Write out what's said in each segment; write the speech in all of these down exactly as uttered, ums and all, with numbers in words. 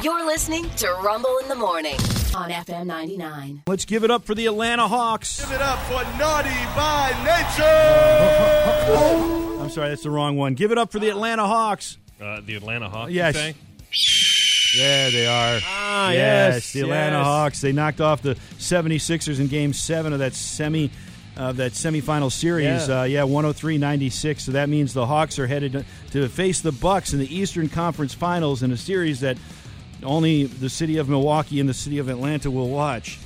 You're listening to Rumble in the Morning on F M ninety-nine. Let's give it up for the Atlanta Hawks. Give it up for Naughty by Nature. I'm sorry, that's the wrong one. Give it up for the Atlanta Hawks. Uh, the Atlanta Hawks, yes. you say? Yeah, they are. Ah, yes, yes. the Atlanta yes. Hawks. They knocked off the seventy-sixers in Game Seven of that semi, uh, that semifinal series. Yeah. Uh, yeah, one oh three ninety-six. So that means the Hawks are headed to, to face the Bucks in the Eastern Conference Finals in a series that only the city of Milwaukee and the city of Atlanta will watch.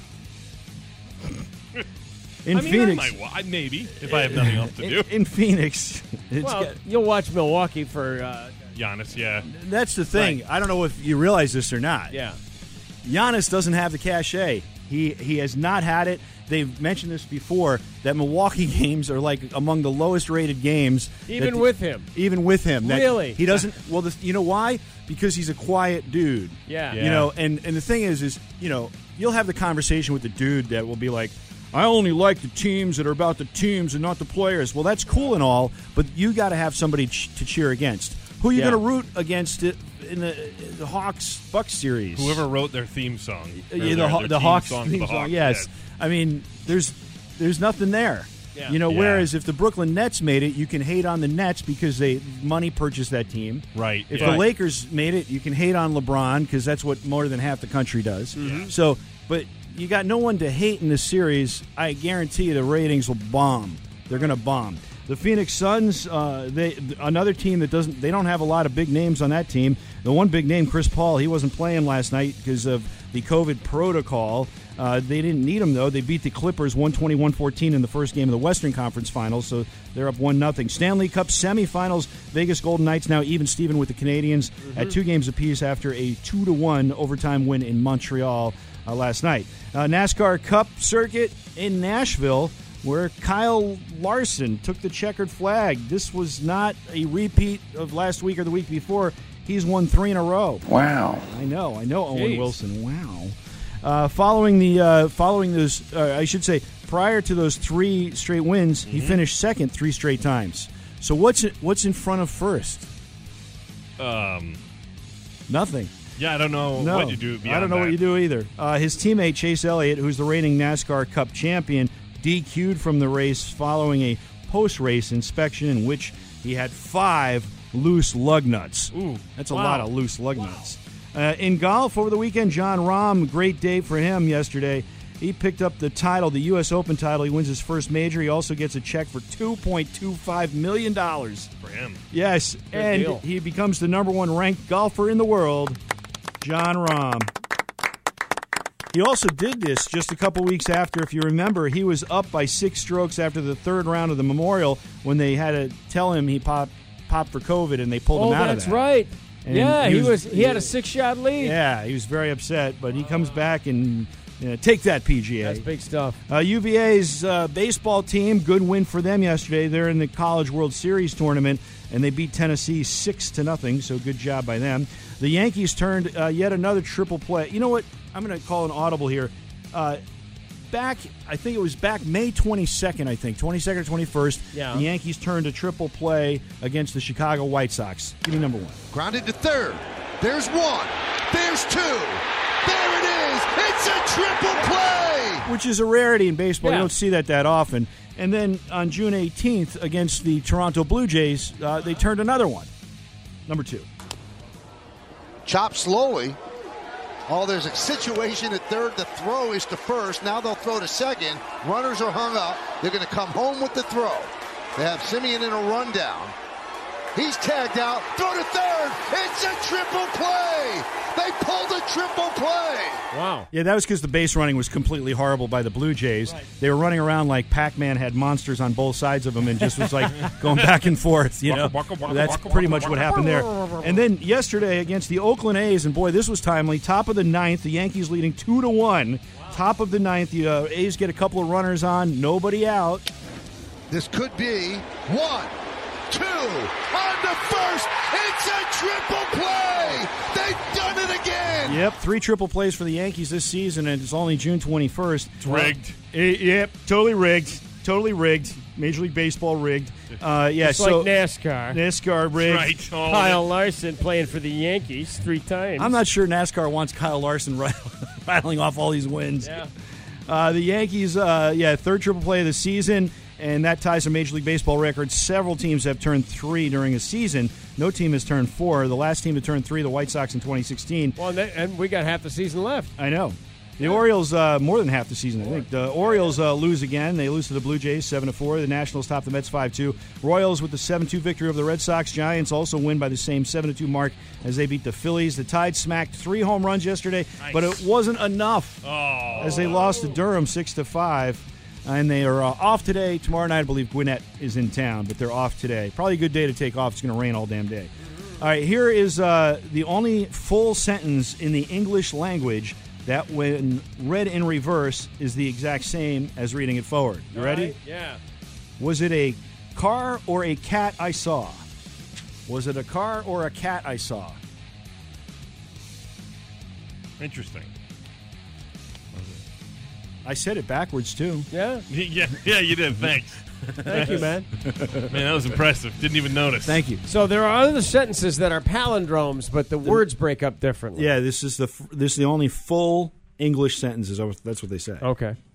In I mean, Phoenix, I might, maybe if I have nothing else to do. in, in Phoenix, it's Well, got, you'll watch Milwaukee for, uh, Giannis, yeah. that's the thing. Right. I don't know if you realize this or not. yeah. Giannis doesn't have the cachet. He he has not had it. They've mentioned this before, that Milwaukee games are like among the lowest rated games. Even that- with him. Even with him. That Really? He doesn't, well, the, you know why? Because he's a quiet dude. Yeah. Yeah. You know, and, and the thing is, is, you know, you'll have the conversation with the dude that will be like, I only like the teams that are about the teams and not the players. Well, that's cool and all, but you got to have somebody ch- to cheer against. Who are you Yeah. going to root against it in the, the Hawks Bucks series? Whoever wrote their theme song. Uh, or yeah, the, their- Haw- their the team Hawks song for theme the song, Hawks, yes. yeah. I mean, there's there's nothing there. Yeah. You know, Yeah. whereas if the Brooklyn Nets made it, you can hate on the Nets because they money purchased that team. Right. If yeah. the Lakers made it, you can hate on LeBron because that's what more than half the country does. So, but you got no one to hate in this series. I guarantee you the ratings will bomb. They're going to bomb. The Phoenix Suns, uh, they another team that doesn't. They don't have a lot of big names on that team. The one big name, Chris Paul, he wasn't playing last night because of the COVID protocol. Uh, they didn't need him, though. They beat the Clippers one twenty to one fourteen in the first game of the Western Conference Finals, so they're up one nothing. Stanley Cup semifinals, Vegas Golden Knights now even Steven with the Canadians at two games apiece after a two to one overtime win in Montreal uh, last night. Uh, NASCAR Cup circuit in Nashville, where Kyle Larson took the checkered flag. This was not a repeat of last week or the week before. He's won three in a row. Wow. I know, I know, Owen Jeez. Wilson. Wow. Uh, following the uh, following those, uh, I should say, prior to those three straight wins, he finished second three straight times. So what's it, what's in front of first? Um, Nothing. yeah, I don't know No, what you do beyond I don't know that. what you do either. Uh, his teammate Chase Elliott, who's the reigning NASCAR Cup champion, D Q'd from the race following a post-race inspection in which he had five loose lug nuts. Ooh, That's a wow. lot of loose lug nuts. Uh, in golf over the weekend, John Rahm, great day for him yesterday. He picked up the title, the U S Open title. He wins his first major. He also gets a check for two point two five million dollars. For him. Yes, and deal. he becomes the number one ranked golfer in the world, John Rahm. He also did this just a couple weeks after, if you remember, he was up by six strokes after the third round of the Memorial when they had to tell him he popped, popped for COVID and they pulled Oh, him out that's of that. right. And yeah, he he was- was. He had a six-shot lead. Yeah, he was very upset, but he comes back and you know, take that, P G A. That's big stuff. Uh, U V A's uh, baseball team, good win for them yesterday. They're in the College World Series tournament, and they beat Tennessee six to nothing. So good job by them. The Yankees turned uh, yet another triple play. You know what? I'm going to call an audible here. Uh, back, I think it was back May twenty-second. I think twenty-second or twenty-first. Yeah. The Yankees turned a triple play against the Chicago White Sox. Give me number one. Grounded to third. There's one. There's two. There it is. It's a triple play. Which is a rarity in baseball. Yeah. You don't see that that often. And then on June eighteenth against the Toronto Blue Jays, uh, they turned another one. Number two. Chop slowly. Oh, there's a situation at third. The throw is to first. Now they'll throw to second. Runners are hung up. They're going to come home with the throw. They have Simeon in a rundown. He's tagged out. Throw to third. It's a triple play. They pulled a triple play. Wow. Yeah, that was because the base running was completely horrible by the Blue Jays. They were running around like Pac-Man had monsters on both sides of them and just was like going back and forth. You know, Waka, waka, waka, that's waka, pretty waka, much what waka. happened there. And then yesterday against the Oakland A's, and boy, this was timely. Top of the ninth, the Yankees leading two to one. Top of the ninth, the uh, A's get a couple of runners on, nobody out. This could be one, two, on to first. It's a triple play. They've done it again. Yep, three triple plays for the Yankees this season, and it's only June twenty-first. It's rigged. Uh, yep, totally rigged. totally rigged. Major League Baseball rigged. Uh, yeah, It's so like NASCAR. NASCAR rigged. Right. Oh, Kyle Larson playing for the Yankees three times. I'm not sure NASCAR wants Kyle Larson rattling off all these wins. Yeah. Uh, the Yankees, uh, yeah, third triple play of the season, and that ties a Major League Baseball record. Several teams have turned three during a season. No team has turned four. The last team to turn three, the White Sox in twenty sixteen. Well, and, they, and we got half the season left. I know. The Orioles, uh, more than half the season, I think. The Orioles uh, lose again. They lose to the Blue Jays seven to four. The Nationals top the Mets five two. Royals with the seven two victory over the Red Sox. Giants also win by the same seven to two mark as they beat the Phillies. The Tide smacked three home runs yesterday, Nice. but it wasn't enough Oh. as they lost to Durham six to five. And they are uh, off today. Tomorrow night, I believe Gwinnett is in town, but they're off today. Probably a good day to take off. It's going to rain all damn day. All right, here is uh, the only full sentence in the English language that, when read in reverse, is the exact same as reading it forward. You ready? Right? Yeah. Was it a car or a cat I saw? Was it a car or a cat I saw? Interesting. I said it backwards, too. Yeah. Yeah, yeah, you did. Thanks. Thank you, man. Man, that was impressive. Didn't even notice. Thank you. So there are other sentences that are palindromes, but the words break up differently. Yeah, this is the f- this is the only full English sentences. That's what they say. Okay.